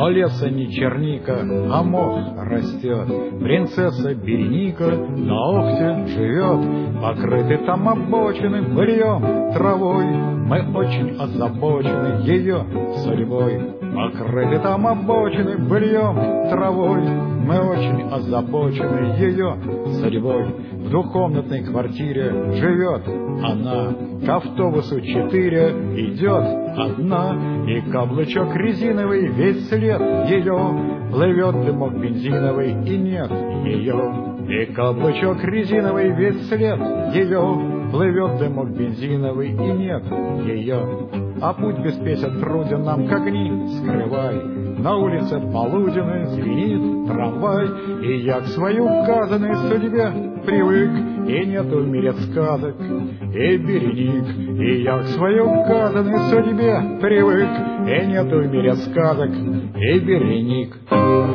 но леса не черника, а мох растет. Принцесса Береника на Охте живет, покрыты там обочины быльем, травой. Мы очень озабочены ее судьбой. Покрыты там обочины быльем, травой. Мы очень озабочены ее судьбой. В двухкомнатной квартире живет она, к автобусу 4 идет одна, и каблучок резиновый весь след ее. Плывет дымок бензиновый, и нет ее. И каблучок резиновый весь след ее. Плывет дымок бензиновый, и нет ее. А путь без песен труден нам, как огни скрывай. На улице полуденной звенит трамвай, и я к своей указанной судьбе привык, и нету в мире сказок и Береник. И я к своей указанной судьбе привык, и нету в мире сказок и Береник.